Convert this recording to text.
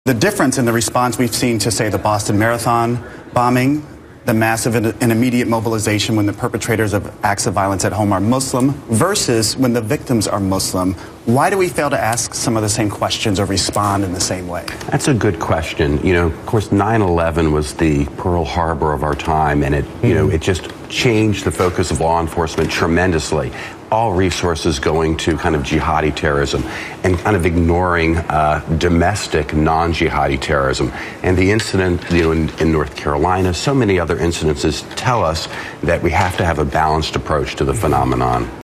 The difference in the response we've seen to, say, the Boston Marathon bombing, the massive and immediate mobilization when the perpetrators of acts of violence at home are Muslim versus when the victims are Muslim. Why do we fail to ask some of the same questions or respond in the same way? That's a good question. You know, of course, 9/11 was the Pearl Harbor of our time, and it just changed the focus of law enforcement tremendously. All resources going to kind of jihadi terrorism and kind of ignoring domestic non-jihadi terrorism. And the incident, in North Carolina, so many other incidences tell us that we have to have a balanced approach to the phenomenon.